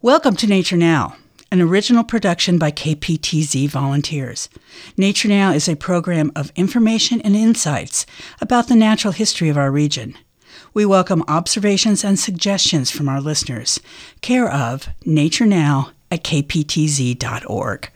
Welcome to Nature Now, an original production by KPTZ volunteers. Nature Now is a program of information and insights about the natural history of our region. We welcome observations and suggestions from our listeners. Care of Nature Now at kptz.org.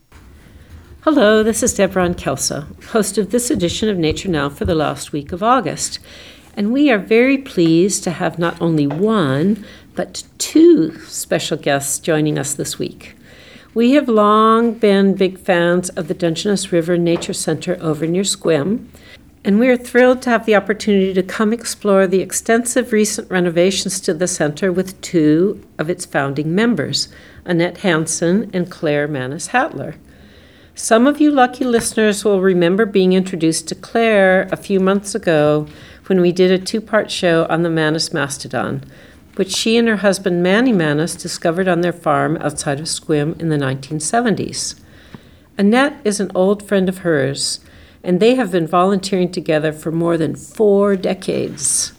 Hello, this is Deborah Kelso, host of this edition of Nature Now for the last week of August. And we are very pleased to have not only one, but two special guests joining us this week. We have long been big fans of the Dungeness River Nature Center over near Sequim, and we are thrilled to have the opportunity to come explore the extensive recent renovations to the center with two of its founding members, Annette Hansen and Claire Mannis-Hattler. Some of you lucky listeners will remember being introduced to Claire a few months ago when we did a two-part show on the Mannis Mastodon, which she and her husband Manny Mannis discovered on their farm outside of Sequim in the 1970s. Annette is an old friend of hers, and they have been volunteering together for more than 4 decades.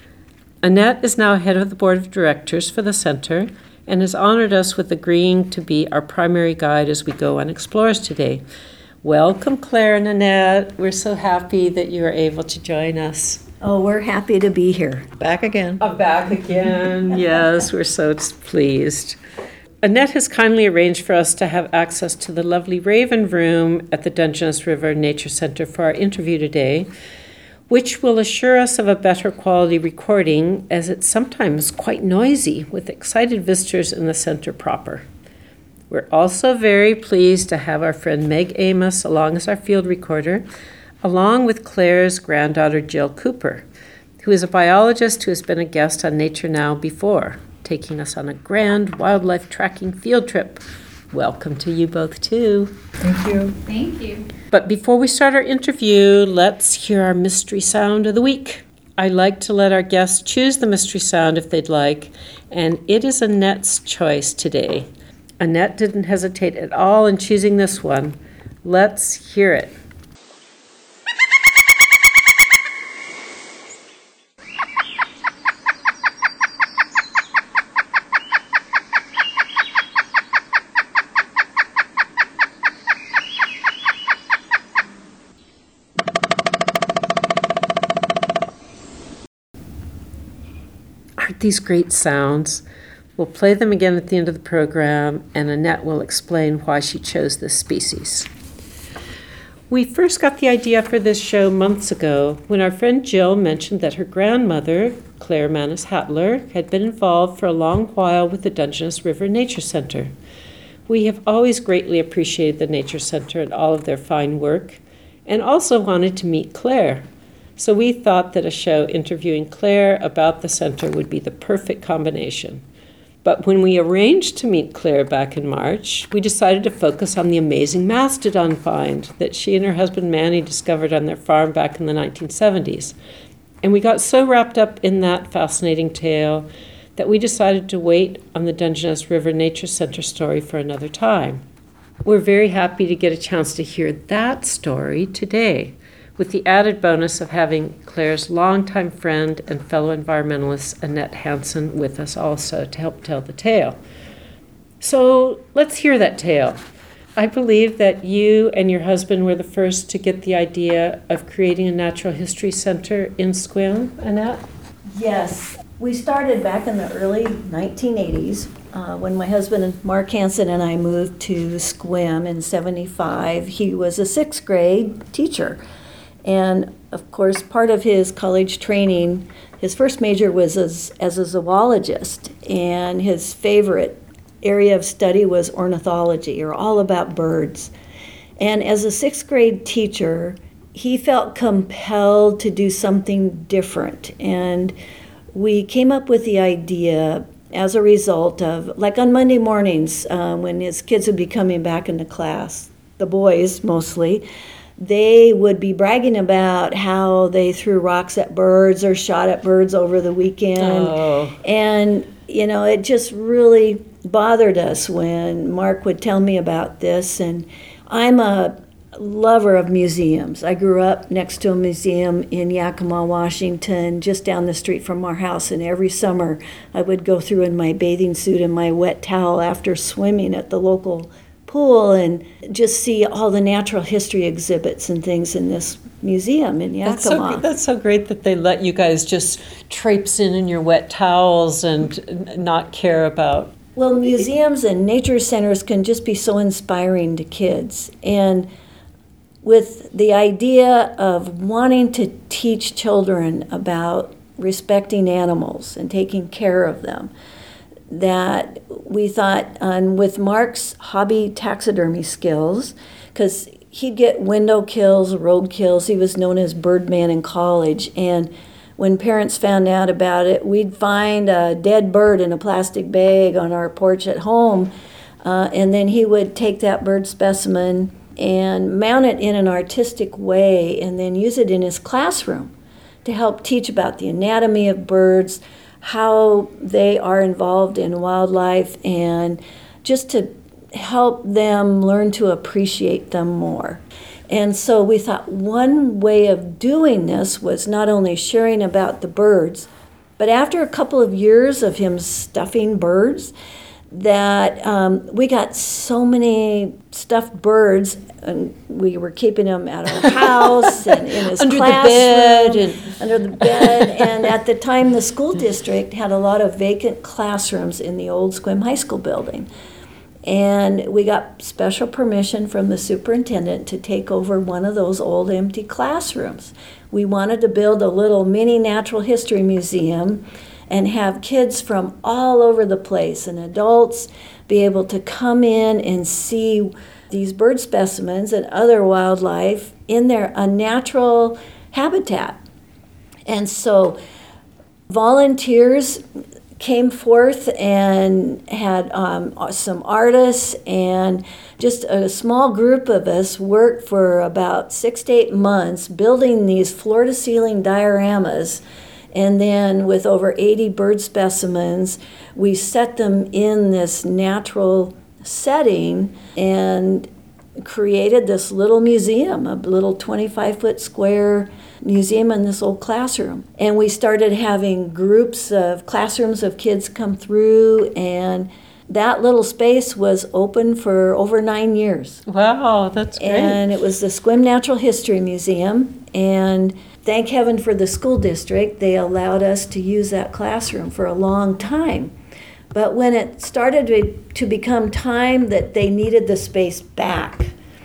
Annette is now head of the board of directors for the center and has honored us with agreeing to be our primary guide as we go on explores today. Welcome, Claire and Annette. We're so happy that you are able to join us. Oh, we're happy to be here. Back again. Back again. Yes, we're so pleased. Annette has kindly arranged for us to have access to the lovely Raven Room at the Dungeness River Nature Center for our interview today, which will assure us of a better quality recording, as it's sometimes quite noisy with excited visitors in the center proper. We're also very pleased to have our friend Meg Amos along as our field recorder, along with Claire's granddaughter Jill Cooper, who is a biologist who has been a guest on Nature Now before, taking us on a grand wildlife tracking field trip. Welcome to you both, too. Thank you. Thank you. But before we start our interview, let's hear our mystery sound of the week. I like to let our guests choose the mystery sound if they'd like, and it is Annette's choice today. Annette didn't hesitate at all in choosing this one. Let's hear it. Aren't these great sounds? We'll play them again at the end of the program, and Annette will explain why she chose this species. We first got the idea for this show months ago when our friend Jill mentioned that her grandmother, Claire Mannis-Hattler, had been involved for a long while with the Dungeness River Nature Center. We have always greatly appreciated the Nature Center and all of their fine work, and also wanted to meet Claire. So we thought that a show interviewing Claire about the center would be the perfect combination. But when we arranged to meet Claire back in March, we decided to focus on the amazing mastodon find that she and her husband Manny discovered on their farm back in the 1970s. And we got so wrapped up in that fascinating tale that we decided to wait on the Dungeness River Nature Center story for another time. We're very happy to get a chance to hear that story today, with the added bonus of having Claire's longtime friend and fellow environmentalist Annette Hansen with us also to help tell the tale. So let's hear that tale. I believe that you and your husband were the first to get the idea of creating a natural history center in Sequim, Annette? Yes, we started back in the early 1980s when my husband, Mark Hansen, and I moved to Sequim in '75. He was a 6th grade teacher. And, of course, part of his college training, his first major was as a zoologist, and his favorite area of study was ornithology, or all about birds. And as a 6th grade teacher, he felt compelled to do something different. And we came up with the idea as a result of, like on Monday mornings, when his kids would be coming back into class, the boys mostly, they would be bragging about how they threw rocks at birds or shot at birds over the weekend. Oh. And, it just really bothered us when Mark would tell me about this. And I'm a lover of museums. I grew up next to a museum in Yakima, Washington, just down the street from our house, and every summer I would go through in my bathing suit and my wet towel after swimming at the local pool and just see all the natural history exhibits and things in this museum in Yakima. That's so great that they let you guys just traipse in your wet towels and not care about. Well, museums and nature centers can just be so inspiring to kids. And with the idea of wanting to teach children about respecting animals and taking care of them, that we thought, and with Mark's hobby taxidermy skills, because he'd get window kills, road kills, he was known as Birdman in college, and when parents found out about it, we'd find a dead bird in a plastic bag on our porch at home, and then he would take that bird specimen and mount it in an artistic way and then use it in his classroom to help teach about the anatomy of birds, how they are involved in wildlife, and just to help them learn to appreciate them more. And so we thought one way of doing this was not only sharing about the birds, but after a couple of years of him stuffing birds, that we got so many stuffed birds, and we were keeping them at our house and in his under classroom, under the bed. And at the time, the school district had a lot of vacant classrooms in the old Sequim High School building. And we got special permission from the superintendent to take over one of those old empty classrooms. We wanted to build a little mini natural history museum and have kids from all over the place and adults be able to come in and see these bird specimens and other wildlife in their unnatural habitat. And so volunteers came forth and had some artists, and just a small group of us worked for about 6 to 8 months building these floor-to-ceiling dioramas. And then with over 80 bird specimens, we set them in this natural setting and created this little museum, a little 25-foot square museum in this old classroom. And we started having groups of classrooms of kids come through, and that little space was open for over 9 years. Wow, that's great. And it was the Sequim Natural History Museum, and thank heaven for the school district. They allowed us to use that classroom for a long time. But when it started to become time that they needed the space back,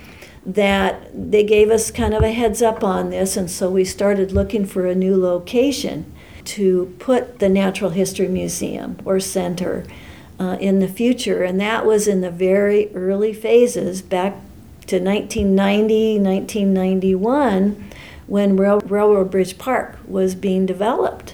that they gave us kind of a heads up on this, and so we started looking for a new location to put the Natural History Museum or Center in the future. And that was in the very early phases, back to 1990, 1991, when Railroad Bridge Park was being developed.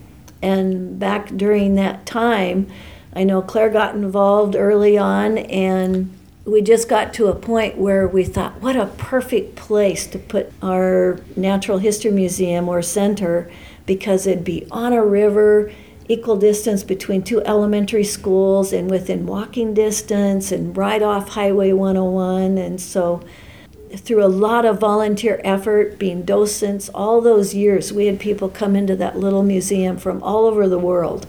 And back during that time, I know Claire got involved early on, and we just got to a point where we thought, what a perfect place to put our Natural History Museum or Center, because it'd be on a river, equal distance between 2 elementary schools, and within walking distance, and right off Highway 101. And so through a lot of volunteer effort, being docents, all those years, we had people come into that little museum from all over the world,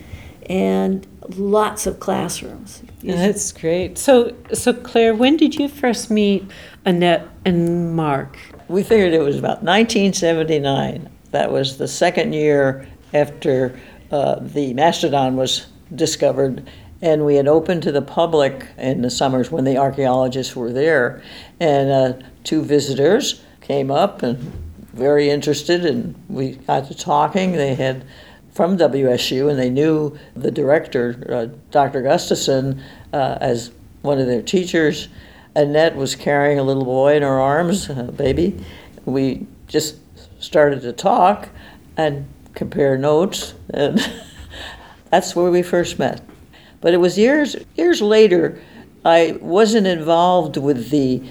and lots of classrooms. That's great. So Claire, when did you first meet Annette and Mark? We figured it was about 1979. That was the second year after the mastodon was discovered, and we had opened to the public in the summers when the archaeologists were there, and 2 visitors came up and very interested, and we got to talking. They had from WSU, and they knew the director, Dr. Gustafson, as one of their teachers. Annette was carrying a little boy in her arms, a baby. We just started to talk and compare notes, and that's where we first met. But it was years later. I wasn't involved with the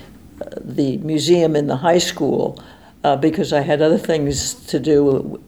museum in the high school because I had other things to do.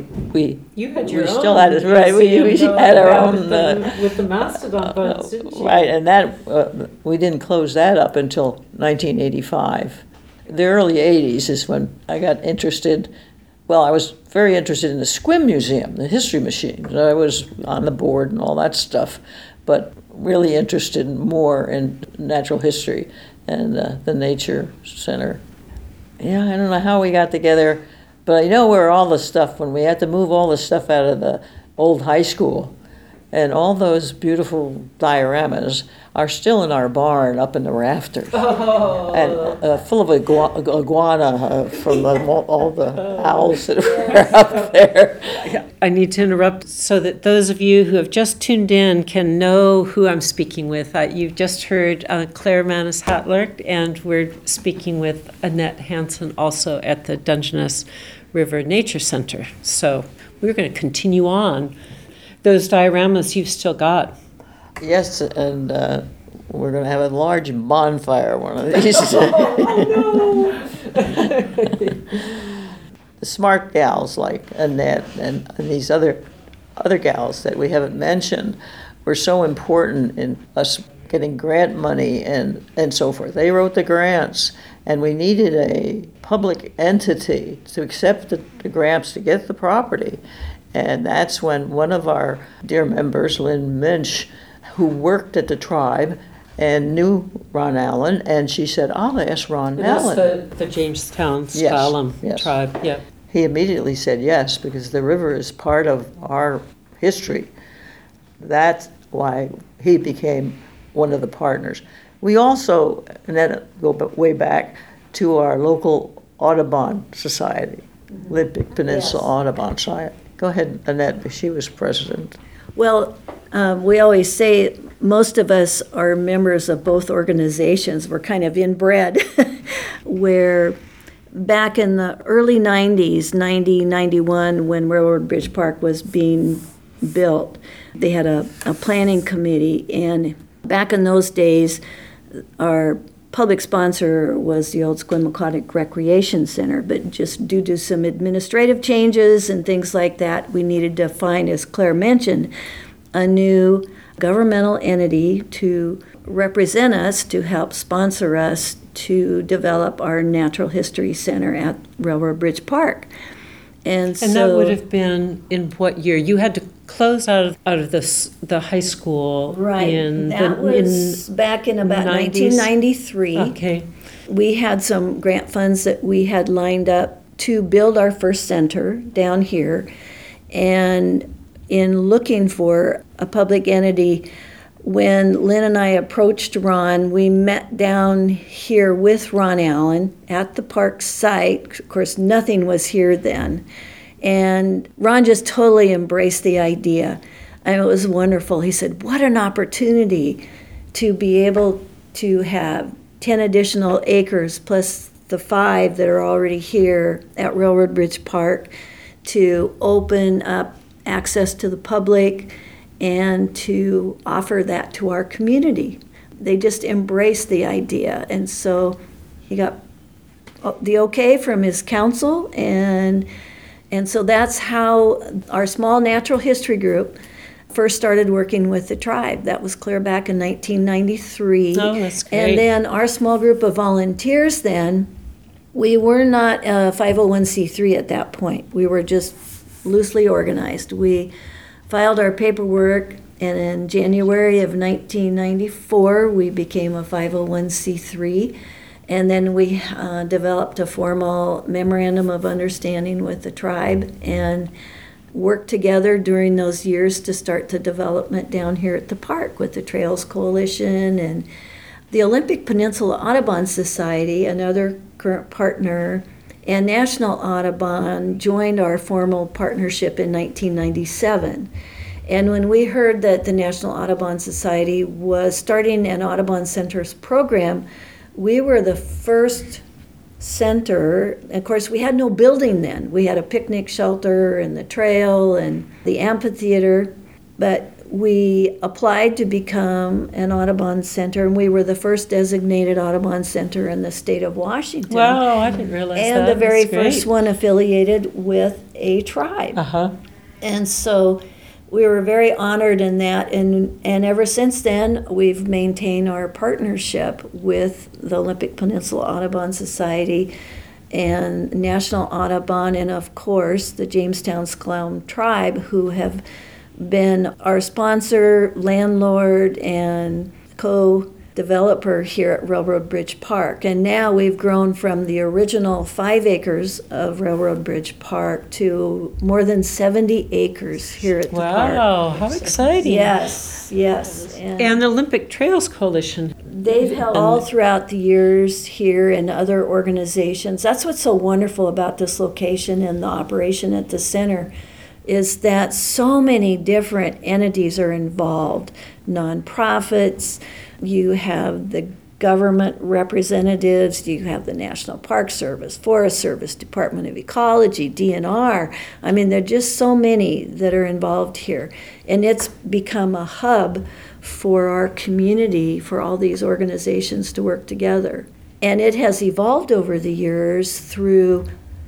You had your we own. Still had it, right? We had our own with the mastodon boats, didn't you? Right, and that we didn't close that up until 1985. the early 80s is when I got interested. Well, I was very interested in the Sequim Museum, the history machines. I was on the board and all that stuff, but really interested more in natural history and the Nature Center. Yeah, I don't know how we got together, but I know where all the stuff, when we had to move all the stuff out of the old high school, and all those beautiful dioramas are still in our barn up in the rafters. Oh. And full of iguana from all the owls that were up there. I need to interrupt so that those of you who have just tuned in can know who I'm speaking with. You've just heard Claire Manus-Hatler, and we're speaking with Annette Hansen, also at the Dungeness River Nature Center. So we're going to continue on. Those dioramas you've still got. Yes, and we're going to have a large bonfire one of these. The smart gals like Annette and these other gals that we haven't mentioned were so important in us getting grant money and so forth. They wrote the grants, and we needed a public entity to accept the grants to get the property. And that's when one of our dear members, Lynn Minch, who worked at the tribe and knew Ron Allen, and she said, I'll ask Ron Allen. That's the Jamestown Sklallam tribe, yeah. He immediately said yes, because the river is part of our history. That's why he became one of the partners. We also, and then go way back to our local Audubon Society, Olympic Peninsula Audubon Society. Go ahead, Annette, she was president. Well, we always say most of us are members of both organizations. We're kind of inbred, where back in the early 90s, 90, 91, when Railroad Bridge Park was being built, they had a planning committee, and back in those days, our public sponsor was the old Sequim Aquatic Recreation Center, but just due to some administrative changes and things like that, we needed to find, as Claire mentioned, a new governmental entity to represent us, to help sponsor us to develop our Natural History Center at Railroad Bridge Park. And so that would have been in what year? You had to close out of the high school, right? That was back in about 90s? 1993. Okay. We had some grant funds that we had lined up to build our first center down here, and in looking for a public entity, when Lynn and I approached Ron, we met down here with Ron Allen at the park site. Of course, nothing was here then. And Ron just totally embraced the idea. And it was wonderful. He said, what an opportunity to be able to have 10 additional acres plus the 5 that are already here at Railroad Bridge Park, to open up access to the public and to offer that to our community. They just embraced the idea. And so he got the okay from his council, and so that's how our small natural history group first started working with the tribe. That was clear back in 1993. Oh, that's great. And then our small group of volunteers then, we were not a 501c3 at that point. We were just loosely organized. We filed our paperwork, and in January of 1994, we became a 501c3. And then we developed a formal memorandum of understanding with the tribe and worked together during those years to start the development down here at the park with the Trails Coalition and the Olympic Peninsula Audubon Society, another current partner, and National Audubon joined our formal partnership in 1997. And when we heard that the National Audubon Society was starting an Audubon Centers program, we were the first center. Of course, we had no building then. We had a picnic shelter and the trail and the amphitheater, but we applied to become an Audubon Center, and we were the first designated Audubon Center in the state of Washington. Wow, I didn't realize that. And the very first one affiliated with a tribe. Uh-huh. And so we were very honored in that, and ever since then, we've maintained our partnership with the Olympic Peninsula Audubon Society and National Audubon, and of course, the Jamestown Skloum Tribe, who have been our sponsor, landlord, and co-developer here at Railroad Bridge Park. And now we've grown from the original 5 acres of Railroad Bridge Park to more than 70 acres here at the park. Wow, how exciting. Yes. And the Olympic Trails Coalition. They've held all throughout the years here and other organizations. That's what's so wonderful about this location and the operation at the center, is that so many different entities are involved. Nonprofits, you have the government representatives, you have the National Park Service, Forest Service, Department of Ecology, DNR. I mean, there are just so many that are involved here. And it's become a hub for our community, for all these organizations to work together. And it has evolved over the years through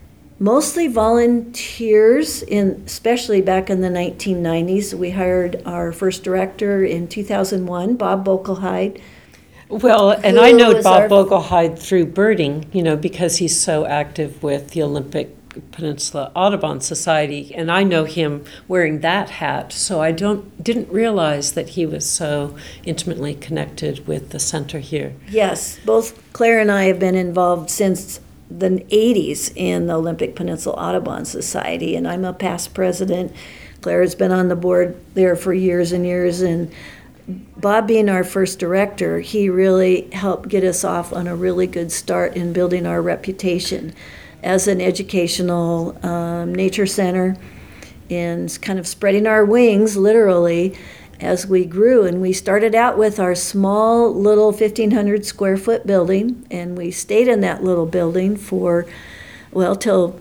mostly volunteers, especially back in the 1990s. We hired our first director in 2001, Bob Bokelheid. Well, and I know Bob Bokelheid through birding, because he's so active with the Olympic Peninsula Audubon Society, and I know him wearing that hat, so I didn't realize that he was so intimately connected with the center here. Yes, both Claire and I have been involved since the 80s in the Olympic Peninsula Audubon Society, and I'm a past president. Claire has been on the board there for years and years, and Bob being our first director, he really helped get us off on a really good start in building our reputation as an educational nature center, and kind of spreading our wings, literally, as we grew. And we started out with our small little 1,500 square foot building, and we stayed in that little building for, till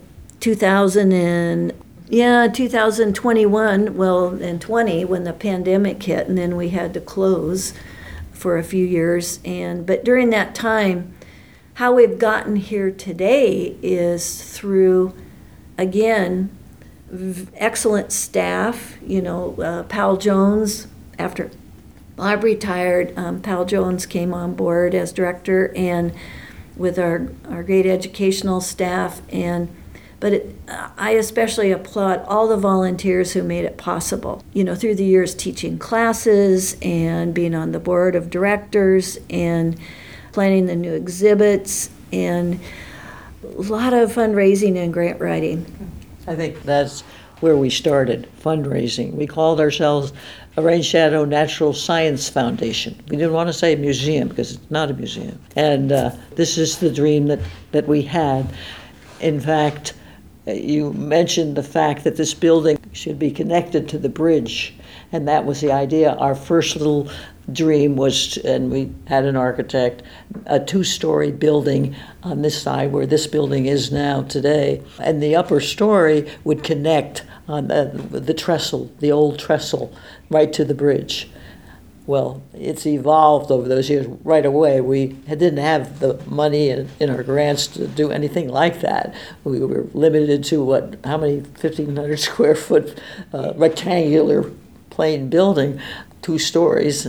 2021, and 20, when the pandemic hit, and then we had to close for a few years. But during that time, how we've gotten here today is through, again, excellent staff. Pal Jones, after Bob retired, Pal Jones came on board as director, and with our great educational staff. But I especially applaud all the volunteers who made it possible. Through the years, teaching classes and being on the board of directors and planning the new exhibits, and a lot of fundraising and grant writing. I think that's where we started, fundraising. We called ourselves a Rain Shadow Natural Science Foundation. We didn't want to say museum because it's not a museum. And this is the dream that we had. In fact, you mentioned the fact that this building should be connected to the bridge, and that was the idea. Our first little dream was, and we had an architect, a 2-story building on this side where this building is now today, and the upper story would connect on the trestle, the old trestle, right to the bridge. Well, it's evolved over those years. Right away, we didn't have the money in our grants to do anything like that. We were limited to how many 1,500 square foot rectangular plain building, 2 stories.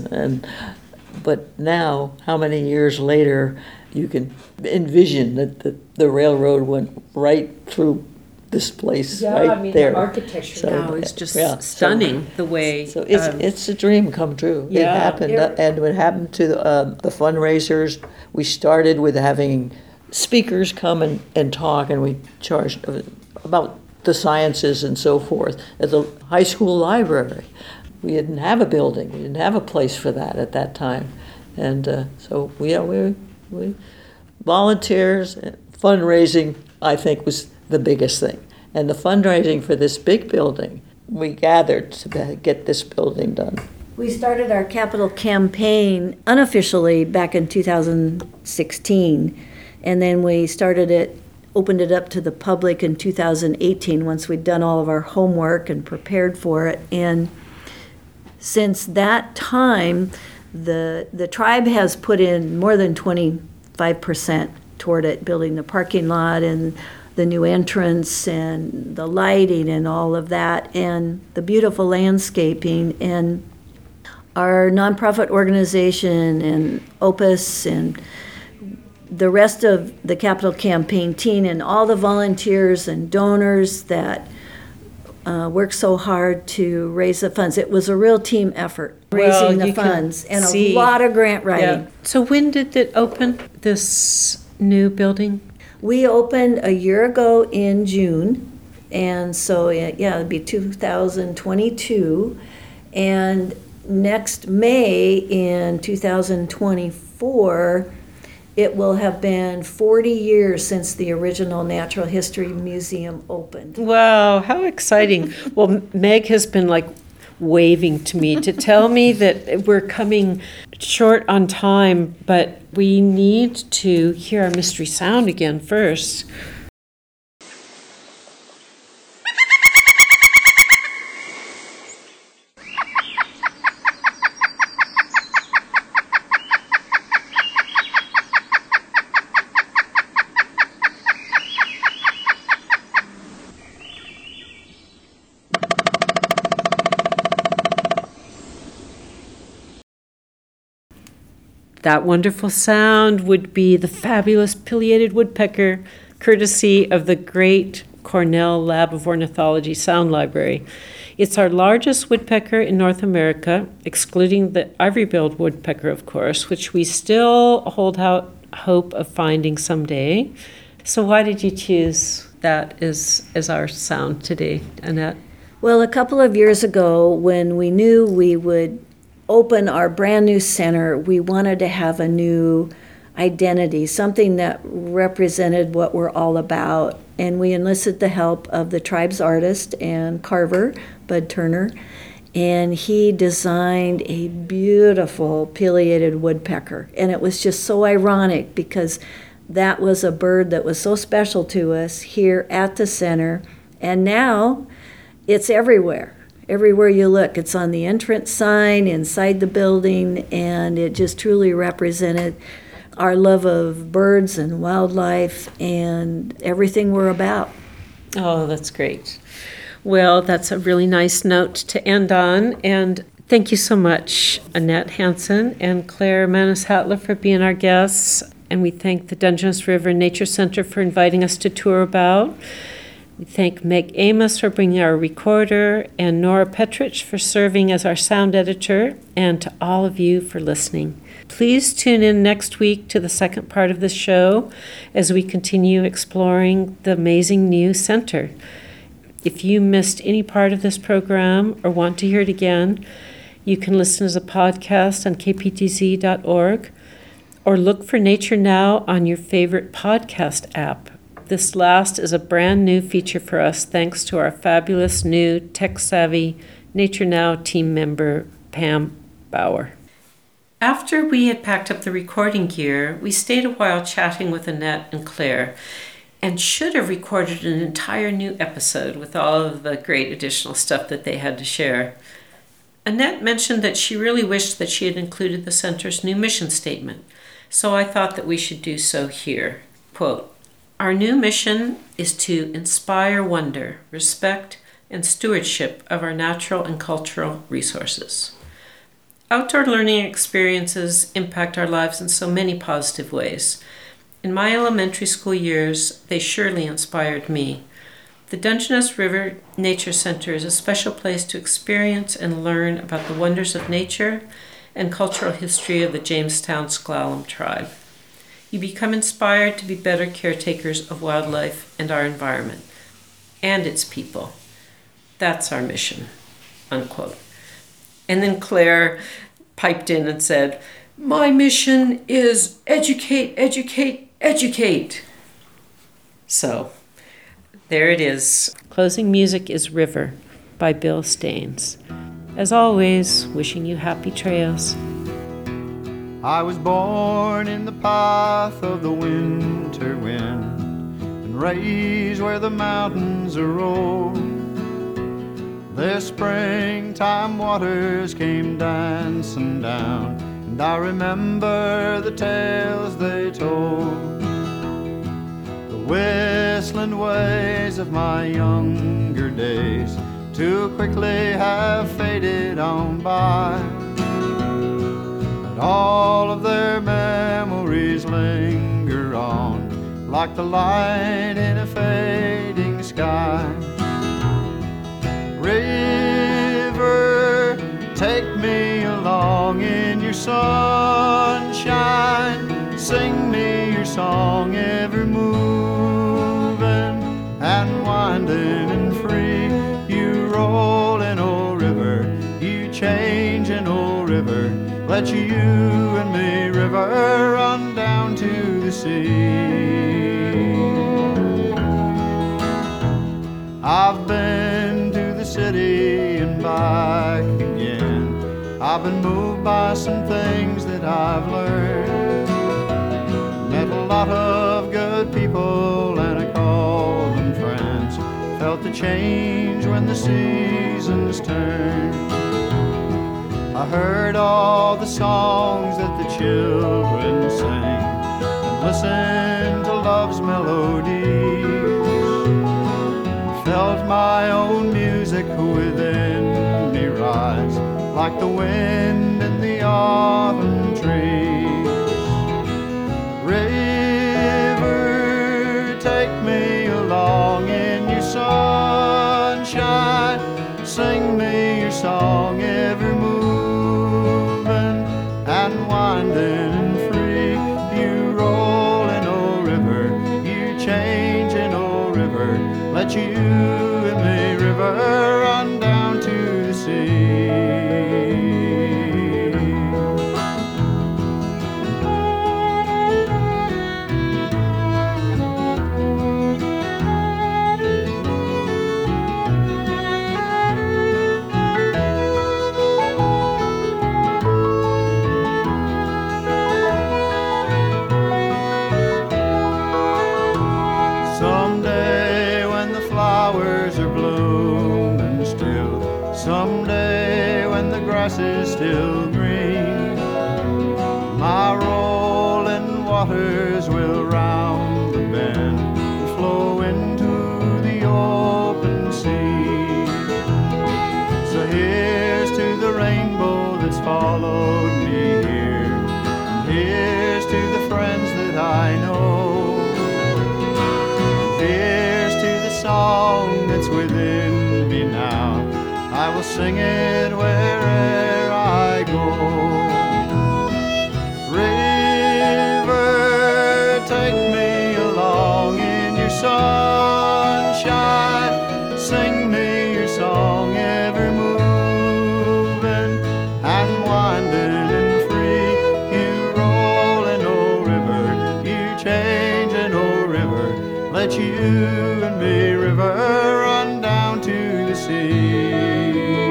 But now, how many years later, you can envision that the railroad went right through this place right there. The architecture now is just stunning. The way it's a dream come true. It happened, and what happened to the fundraisers? We started with having speakers come and talk, and we charged about the sciences and so forth at the high school library. We didn't have a building. We didn't have a place for that at that time, and so we volunteers, fundraising, I think, was the biggest thing. And the fundraising for this big building, we gathered to get this building done. We started our capital campaign unofficially back in 2016, and then we opened it up to the public in 2018 once we'd done all of our homework and prepared for it. And since that time, the tribe has put in more than 25% toward it, building the parking lot and the new entrance and the lighting and all of that, and the beautiful landscaping. And our nonprofit organization and Opus and the rest of the Capital Campaign team and all the volunteers and donors that worked so hard to raise the funds. It was a real team effort, raising the funds, and a lot of grant writing. Yeah. So when did it open, this new building? We opened a year ago in June, and so it'd be 2022. And next May in 2024, it will have been 40 years since the original Natural History Museum opened. Wow, how exciting. Well, Meg has been like waving to me to tell me that we're coming short on time, but we need to hear our mystery sound again first. That wonderful sound would be the fabulous pileated woodpecker, courtesy of the great Cornell Lab of Ornithology Sound Library. It's our largest woodpecker in North America, excluding the ivory-billed woodpecker, of course, which we still hold out hope of finding someday. So why did you choose that as our sound today, Annette? Well, a couple of years ago, when we knew we would open our brand new center, we wanted to have a new identity, something that represented what we're all about. And we enlisted the help of the tribe's artist and carver, Bud Turner, and he designed a beautiful pileated woodpecker. And it was just so ironic because that was a bird that was so special to us here at the center, and now it's everywhere. Everywhere you look, it's on the entrance sign, inside the building, and it just truly represented our love of birds and wildlife and everything we're about. Oh, that's great. Well, that's a really nice note to end on, and thank you so much, Annette Hansen and Claire Manus-Hatler, for being our guests, and we thank the Dungeness River Nature Center for inviting us to tour about. We thank Meg Amos for bringing our recorder, and Nora Petrich for serving as our sound editor, and to all of you for listening. Please tune in next week to the second part of the show as we continue exploring the amazing new center. If you missed any part of this program or want to hear it again, you can listen as a podcast on kptz.org or look for Nature Now on your favorite podcast app. This last is a brand new feature for us thanks to our fabulous new tech-savvy Nature Now team member, Pam Bauer. After we had packed up the recording gear, we stayed a while chatting with Annette and Claire and should have recorded an entire new episode with all of the great additional stuff that they had to share. Annette mentioned that she really wished that she had included the center's new mission statement, so I thought that we should do so here. Quote, "Our new mission is to inspire wonder, respect, and stewardship of our natural and cultural resources. Outdoor learning experiences impact our lives in so many positive ways. In my elementary school years, they surely inspired me. The Dungeness River Nature Center is a special place to experience and learn about the wonders of nature and cultural history of the Jamestown S'Klallam tribe. You become inspired to be better caretakers of wildlife and our environment, and its people. That's our mission," unquote. And then Claire piped in and said, "My mission is educate, educate, educate." So, there it is. Closing music is River by Bill Staines. As always, wishing you happy trails. I was born in the path of the winter wind and raised where the mountains roll. The springtime waters came dancing down, and I remember the tales they told. The whistling ways of my younger days too quickly have faded on by. But all of their memories linger on like the light in a fading sky. River, take me along in your sunshine. Sing me your song, ever moving and winding and free. You rolling old river, you changing old river. Let you and me, river, run down to the sea. I've been to the city and back again. I've been moved by some things that I've learned. Met a lot of good people and I call them friends. Felt the change when the seasons turned. I heard all the songs that the children sing and listened to love's melodies. Felt my own music within me rise like the wind in the autumn trees. River, take me along in your sunshine. Sing me your song, ever moving and winding and free. You rolling old river, you changing old river. Let you and me, river, run down to the sea. Someday when the flowers are blooming still, someday when the grass is still green, my rolling waters will round the bend and flow into the open sea. So here's to the rainbow that's followed me here, and here's to the friends that I know. Here's to the song that's within me now. I will sing it where'er I go. River, take me along in your sunshine. Sing me your song, ever moving and winding and free. You rolling old river, you changing old river. Let you and me, river, run down to the sea.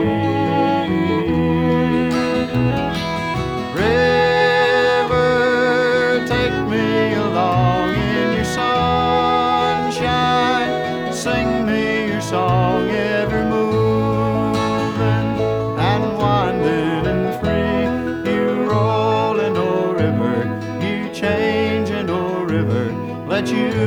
River, take me along in your sunshine. Sing me your song, ever moving and winding and free. You rolling old river, you changing old river. Let you